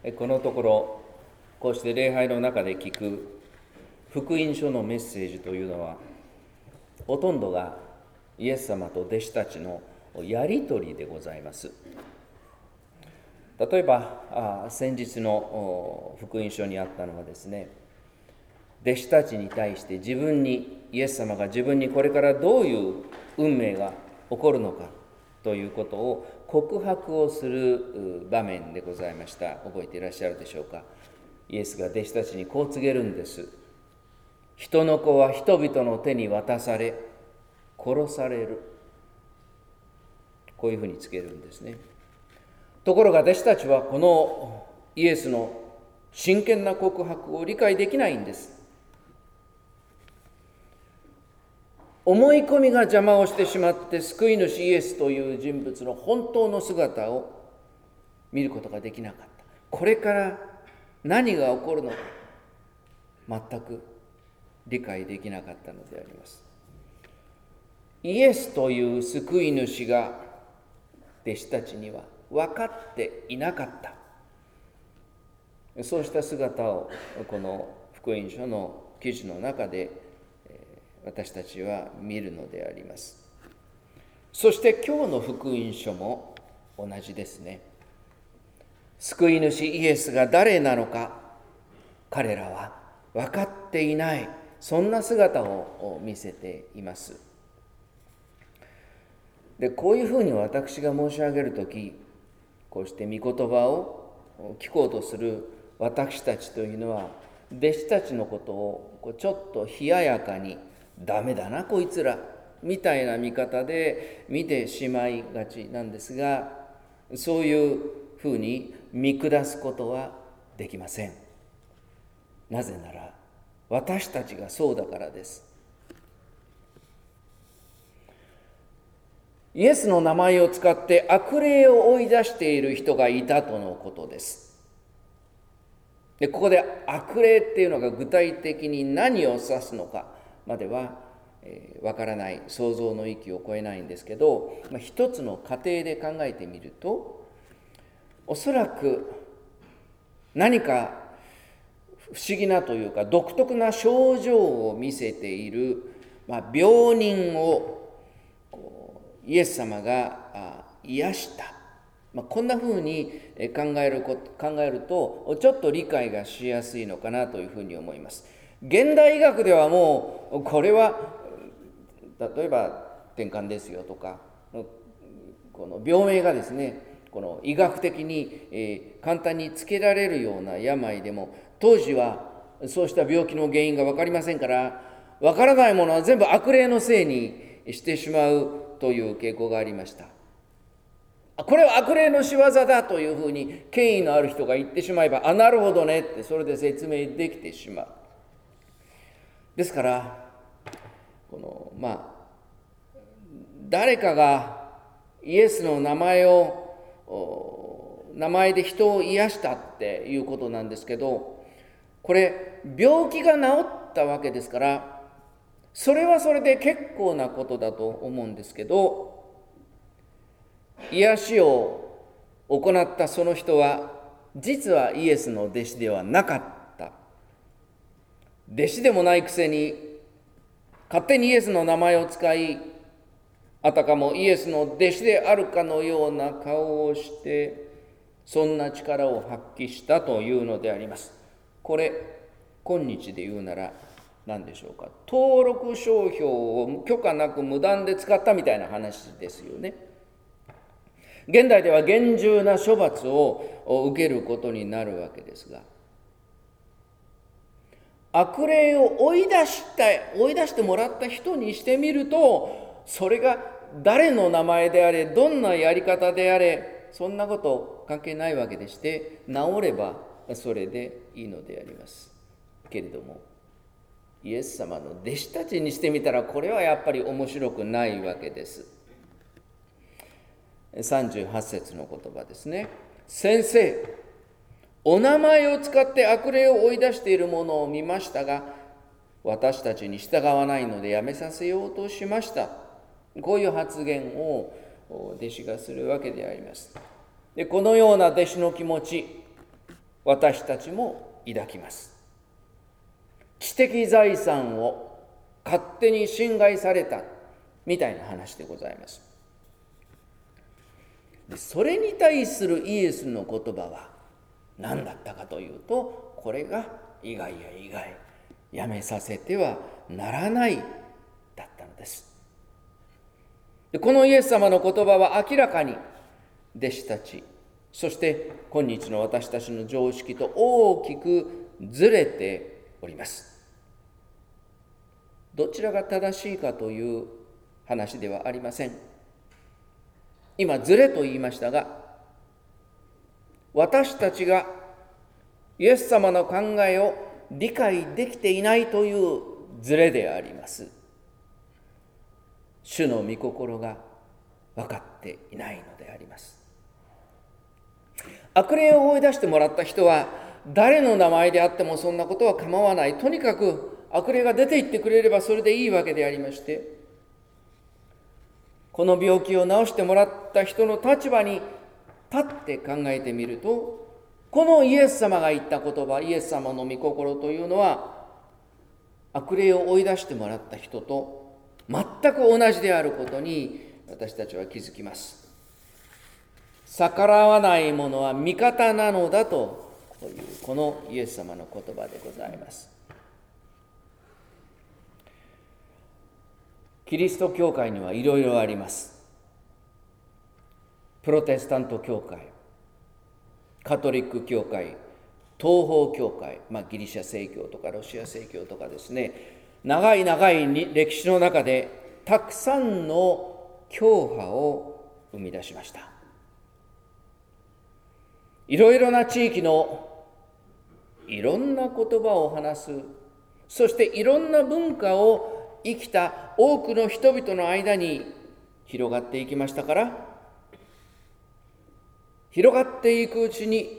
このところこうして礼拝の中で聞く福音書のメッセージというのは、ほとんどがイエス様と弟子たちのやり取りでございます。例えば先日の福音書にあったのはですね、弟子たちに対してイエス様が自分にこれからどういう運命が起こるのかということを告白をする場面でございました。覚えていらっしゃるでしょうか。イエスが弟子たちにこう告げるんです。人の子は人々の手に渡され殺される。こういうふうに告げるんですね。ところが弟子たちはこのイエスの真剣な告白を理解できないんです。思い込みが邪魔をしてしまって、救い主イエスという人物の本当の姿を見ることができなかった。これから何が起こるのか全く理解できなかったのであります。イエスという救い主が弟子たちには分かっていなかった。そうした姿をこの福音書の記事の中で私たちは見るのであります。そして今日の福音書も同じですね。救い主イエスが誰なのか彼らは分かっていない、そんな姿を見せています。で、こういうふうに私が申し上げるとき、こうして御言葉を聞こうとする私たちというのは、弟子たちのことをちょっと冷ややかにダメだなこいつらみたいな見方で見てしまいがちなんですが、そういうふうに見下すことはできません。なぜなら私たちがそうだからです。イエスの名前を使って悪霊を追い出している人がいたとのことです。で、ここで悪霊っていうのが具体的に何を指すのかまではわからない、想像の域を超えないんですけど、一つの過程で考えてみると、おそらく何か不思議なというか独特な症状を見せている、病人をイエス様が癒した、こんなふうに考えるとちょっと理解がしやすいのかなというふうに思います。現代医学ではもうこれは例えば転換ですよとか、この病名がですね、この医学的に簡単につけられるような病でも、当時はそうした病気の原因が分かりませんから、分からないものは全部悪霊のせいにしてしまうという傾向がありました。これは悪霊の仕業だというふうに権威のある人が言ってしまえば、なるほどねってそれで説明できてしまう。ですから誰かがイエスの名前で人を癒したっていうことなんですけど、これ病気が治ったわけですから、それはそれで結構なことだと思うんですけど、癒しを行ったその人は実はイエスの弟子ではなかった。弟子でもないくせに勝手にイエスの名前を使い、あたかもイエスの弟子であるかのような顔をして、そんな力を発揮したというのであります。これ今日で言うなら何でしょうか、登録商標を許可なく無断で使ったみたいな話ですよね。現代では厳重な処罰を受けることになるわけですが、悪霊を追い出してもらった人にしてみると、それが誰の名前であれ、どんなやり方であれ、そんなこと関係ないわけでして、治ればそれでいいのであります。けれどもイエス様の弟子たちにしてみたら、これはやっぱり面白くないわけです。38節の言葉ですね。先生、お名前を使って悪霊を追い出しているものを見ましたが、私たちに従わないのでやめさせようとしました。こういう発言を弟子がするわけであります。で、このような弟子の気持ち、 私たちも抱きます。知的財産を勝手に侵害されたみたいな話でございます。でそれに対するイエスの言葉は何だったかというと、これが以外や以外、やめさせてはならないだったのです。でこのイエス様の言葉は明らかに弟子たち、そして今日の私たちの常識と大きくずれております。どちらが正しいかという話ではありません。今ずれと言いましたが、私たちがイエス様の考えを理解できていないというずれであります。主の御心が分かっていないのであります。悪霊を追い出してもらった人は、誰の名前であってもそんなことは構わない。とにかく悪霊が出て行ってくれればそれでいいわけでありまして、この病気を治してもらった人の立場に立って考えてみると、このイエス様が言った言葉、イエス様の御心というのは、悪霊を追い出してもらった人と全く同じであることに私たちは気づきます。逆らわない者は味方なのだというこのイエス様の言葉でございます。キリスト教会にはいろいろあります。プロテスタント教会、カトリック教会、東方教会、ギリシャ正教とかロシア正教とかですね、長い歴史の中でたくさんの教派を生み出しました。いろいろな地域のいろんな言葉を話す、そしていろんな文化を生きた多くの人々の間に広がっていきましたから、広がっていくうちに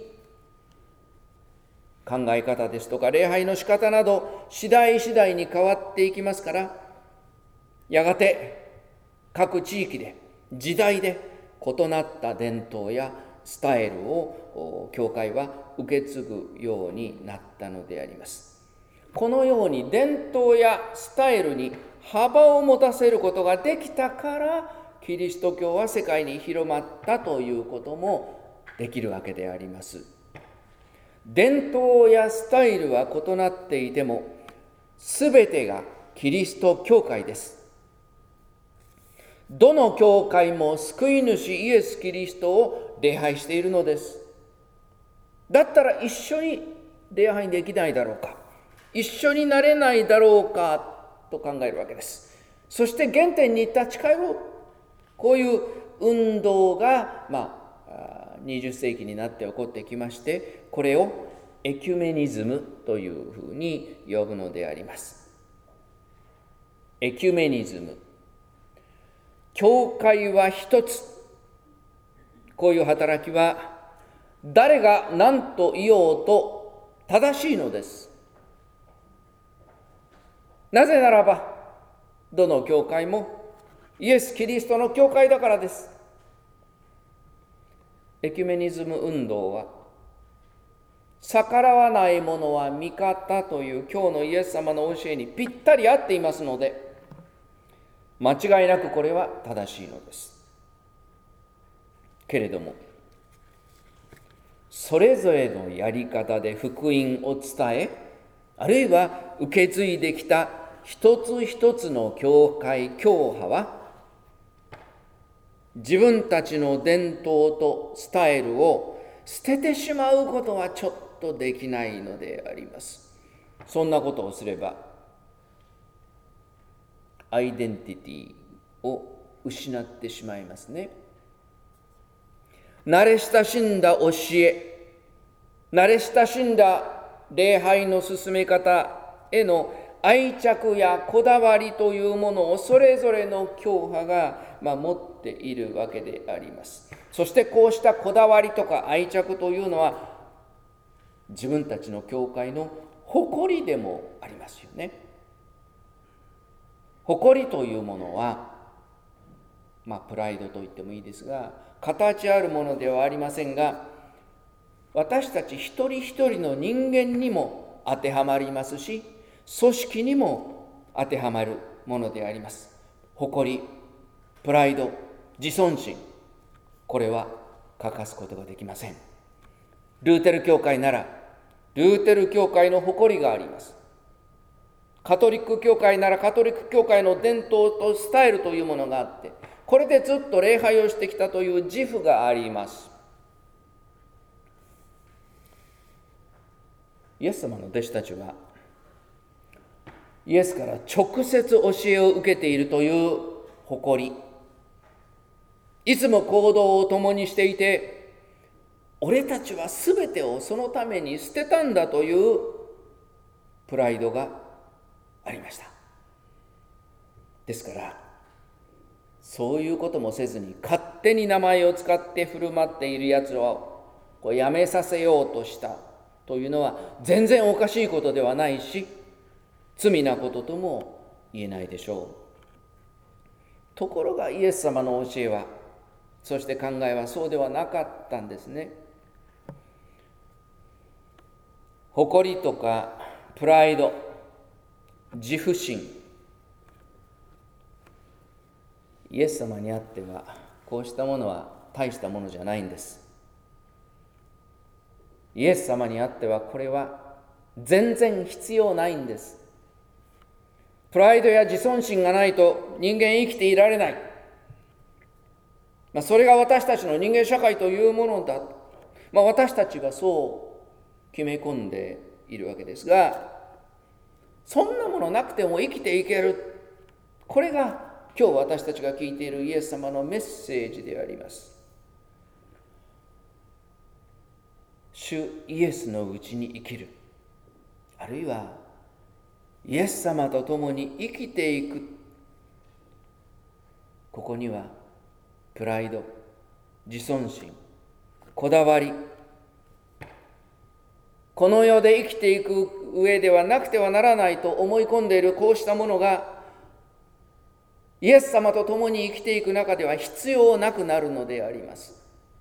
考え方ですとか礼拝の仕方など次第に変わっていきますから、やがて各地域で時代で異なった伝統やスタイルを教会は受け継ぐようになったのであります。このように伝統やスタイルに幅を持たせることができたから、キリスト教は世界に広まったということもできるわけであります。伝統やスタイルは異なっていても、すべてがキリスト教会です。どの教会も救い主イエス・キリストを礼拝しているのです。だったら一緒に礼拝できないだろうか、一緒になれないだろうかと考えるわけです。そして原点に立ち返ろう。こういう運動が、20世紀になって起こってきまして、これをエキュメニズムというふうに呼ぶのであります。エキュメニズム。教会は一つ。こういう働きは誰が何と言おうと正しいのです。なぜならば、どの教会もイエス・キリストの教会だからです。エキュメニズム運動は、逆らわない者は味方という今日のイエス様の教えにぴったり合っていますので、間違いなくこれは正しいのです。けれども、それぞれのやり方で福音を伝え、あるいは受け継いできた一つ一つの教会、教派は、自分たちの伝統とスタイルを捨ててしまうことはちょっとできないのであります。そんなことをすれば、アイデンティティを失ってしまいますね。慣れ親しんだ教え、慣れ親しんだ礼拝の進め方への愛着やこだわりというものをそれぞれの教派が持っているわけであります。そしてこうしたこだわりとか愛着というのは自分たちの教会の誇りでもありますよね。誇りというものはプライドと言ってもいいですが、形あるものではありませんが、 私たち一人一人の人間にも当てはまりますし、組織にも当てはまるものであります。誇り、プライド、自尊心、これは欠かすことができません。ルーテル教会なら、ルーテル教会の誇りがあります。カトリック教会ならカトリック教会の伝統とスタイルというものがあって、これでずっと礼拝をしてきたという自負があります。イエス様の弟子たちは、イエスから直接教えを受けているという誇り、いつも行動を共にしていて、俺たちはすべてをそのために捨てたんだというプライドがありました。ですから、そういうこともせずに勝手に名前を使って振る舞っているやつをやめさせようとしたというのは全然おかしいことではないし、罪なこととも言えないでしょう。ところがイエス様の教えは、そして考えはそうではなかったんですね。誇りとかプライド、自負心、イエス様にあってはこうしたものは大したものじゃないんです。イエス様にあってはこれは全然必要ないんです。プライドや自尊心がないと人間生きていられない。それが私たちの人間社会というものだ。私たちがそう決め込んでいるわけですが、そんなものなくても生きていける。これが今日私たちが聞いているイエス様のメッセージであります。主イエスのうちに生きる。あるいはイエス様と共に生きていく。ここにはプライド、自尊心、こだわり、この世で生きていく上ではなくてはならないと思い込んでいるこうしたものが、イエス様と共に生きていく中では必要なくなるのであります。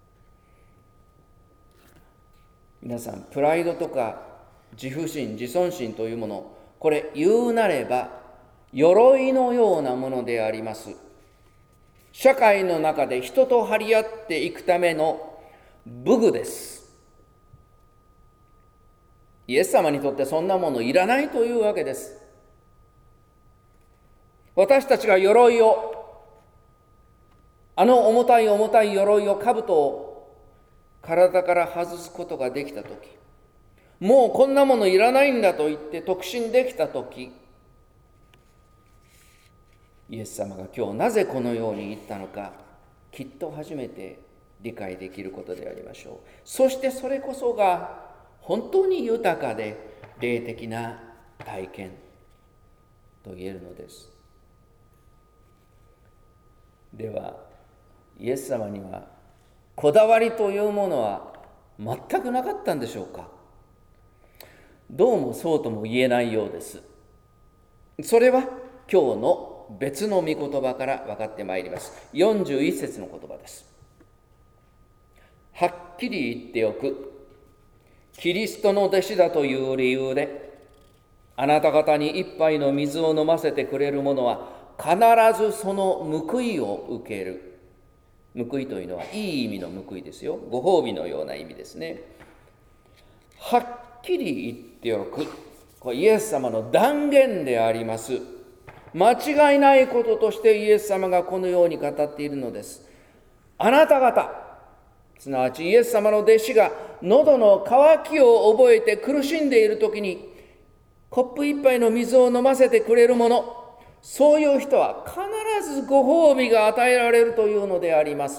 皆さん、プライドとか自負心、自尊心というもの、これ言うなれば鎧のようなものであります。社会の中で人と張り合っていくための武具です。イエス様にとってそんなものいらないというわけです。私たちが鎧を、重たい鎧を、兜を体から外すことができたとき、もうこんなものいらないんだと言って特進できたとき、イエス様が今日なぜこのように言ったのか、きっと初めて理解できることでありましょう。そしてそれこそが本当に豊かで霊的な体験と言えるのです。では、イエス様にはこだわりというものは全くなかったんでしょうか。どうもそうとも言えないようです。それは今日の別の御言葉から分かってまいります。41節の言葉です。はっきり言っておく。キリストの弟子だという理由で、あなた方に一杯の水を飲ませてくれる者は必ずその報いを受ける。報いというのはいい意味の報いですよ。ご褒美のような意味ですね。はっきり言っておく。これイエス様の断言であります。間違いないこととしてイエス様がこのように語っているのです。あなた方、すなわちイエス様の弟子が喉の渇きを覚えて苦しんでいるときにコップ一杯の水を飲ませてくれる者、そういう人は必ずご褒美が与えられるというのであります。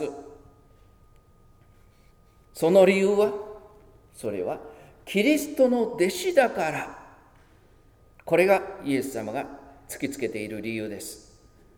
その理由は、それはキリストの弟子だから。これがイエス様が突きつけている理由です。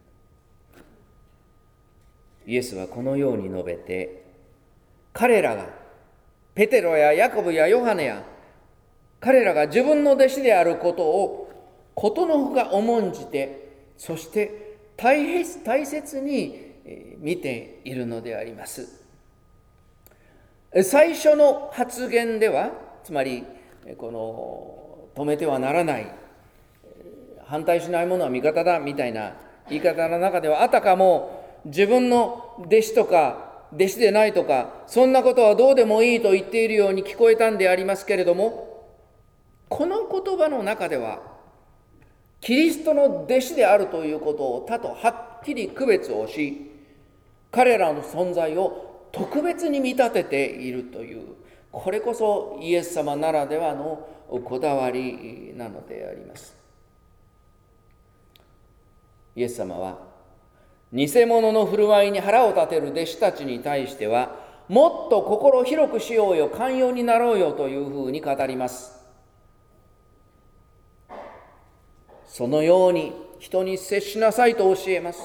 イエスはこのように述べて、彼らがペテロやヤコブやヨハネや彼らが自分の弟子であることをことのほか重んじて、そして大切に見ているのであります。 最初の発言では、つまりこの止めてはならない、反対しないものは味方だみたいな言い方の中では、あたかも自分の弟子とか弟子でないとか、そんなことはどうでもいいと言っているように聞こえたんでありますけれども、この言葉の中ではキリストの弟子であるということを他とはっきり区別をし、彼らの存在を特別に見立てているという、これこそイエス様ならではのこだわりなのであります。イエス様は偽物の振る舞いに腹を立てる弟子たちに対しては、もっと心広くしようよ、寛容になろうよというふうに語ります。そのように人に接しなさいと教えます。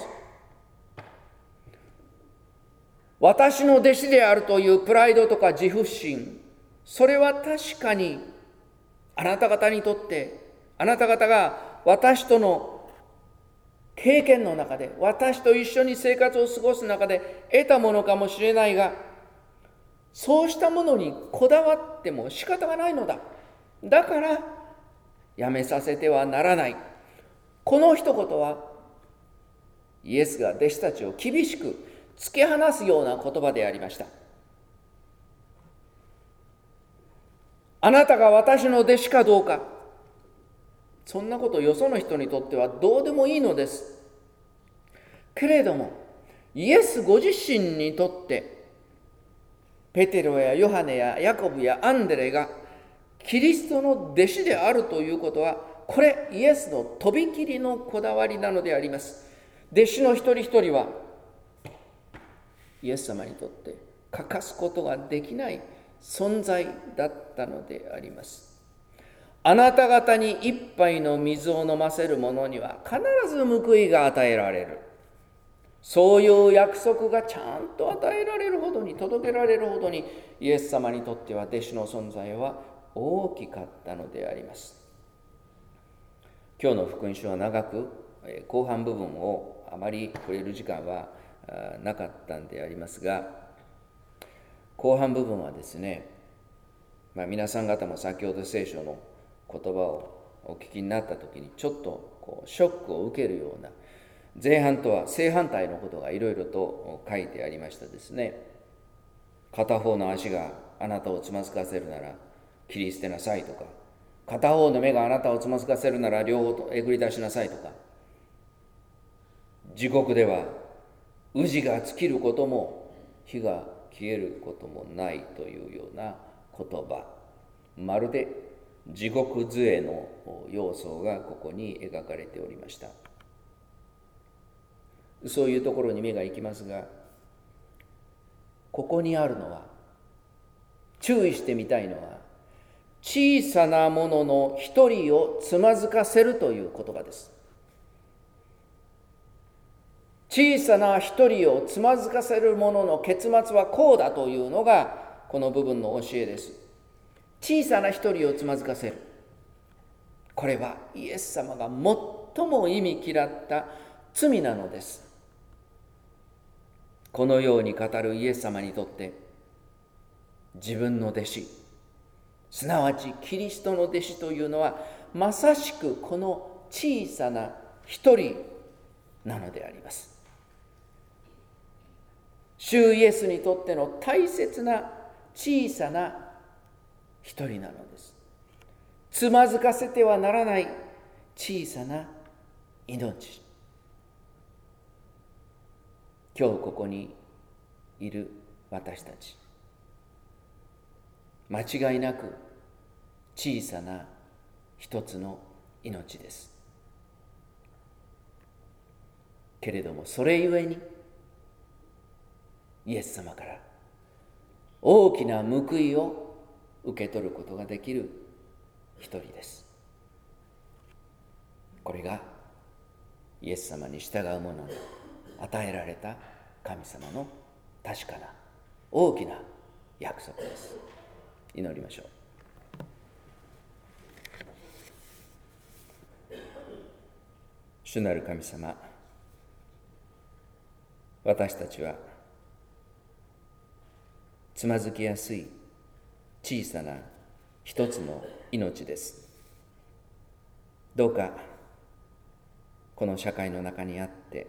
私の弟子であるというプライドとか自負心、それは確かにあなた方にとって、あなた方が私との経験の中で、私と一緒に生活を過ごす中で得たものかもしれないが、そうしたものにこだわっても仕方がないのだ。だからやめさせてはならない。この一言はイエスが弟子たちを厳しく突き放すような言葉でありました。あなたが私の弟子かどうか、そんなことよその人にとってはどうでもいいのです。けれどもイエスご自身にとって、ペテロやヨハネやヤコブやアンデレがキリストの弟子であるということは、これイエスのとびきりのこだわりなのであります。弟子の一人一人はイエス様にとって欠かすことができない存在だったのであります。あなた方に一杯の水を飲ませる者には必ず報いが与えられる。そういう約束がちゃんと与えられるほどに、届けられるほどに、イエス様にとっては弟子の存在は大きかったのであります。今日の福音書は長く、後半部分をあまり触れる時間はなかったんでありますが、後半部分はですね、皆さん方も先ほど聖書の言葉をお聞きになった時にちょっとショックを受けるような、前半とは正反対のことがいろいろと書いてありましたですね。片方の足があなたをつまずかせるなら切り捨てなさいとか、片方の目があなたをつまずかせるなら両方とえぐり出しなさいとか、地獄では宇治が尽きることも火が消えることもないというような言葉、まるで地獄杖の要素がここに描かれておりました。そういうところに目が行きますが、ここにあるのは、注意してみたいのは、小さなものの一人をつまずかせるという言葉です。小さな一人をつまずかせるものの結末はこうだというのがこの部分の教えです。小さな一人をつまずかせる。これはイエス様が最も忌み嫌った罪なのです。このように語るイエス様にとって、自分の弟子、すなわちキリストの弟子というのは、まさしくこの小さな一人なのであります。主イエスにとっての大切な小さな一人なのです。つまずかせてはならない小さな命。今日ここにいる私たち、間違いなく小さな一つの命です。けれどもそれゆえにイエス様から大きな報いを受け取ることができる一人です。これがイエス様に従う者に与えられた神様の確かな大きな約束です。祈りましょう。主なる神様、私たちはつまずきやすい小さな一つの命です。どうかこの社会の中にあって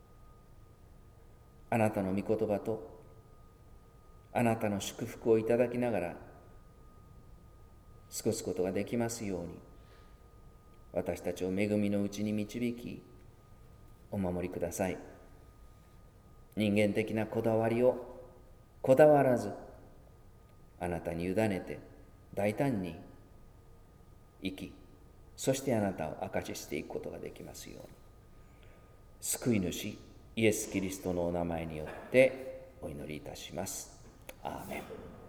あなたの御言葉とあなたの祝福をいただきながら過ごすことができますように、私たちを恵みのうちに導きお守りください。人間的なこだわりをこだわらず、あなたに委ねて大胆に生き、そしてあなたを証ししていくことができますように、救い主イエス・キリストのお名前によってお祈りいたします。アーメン。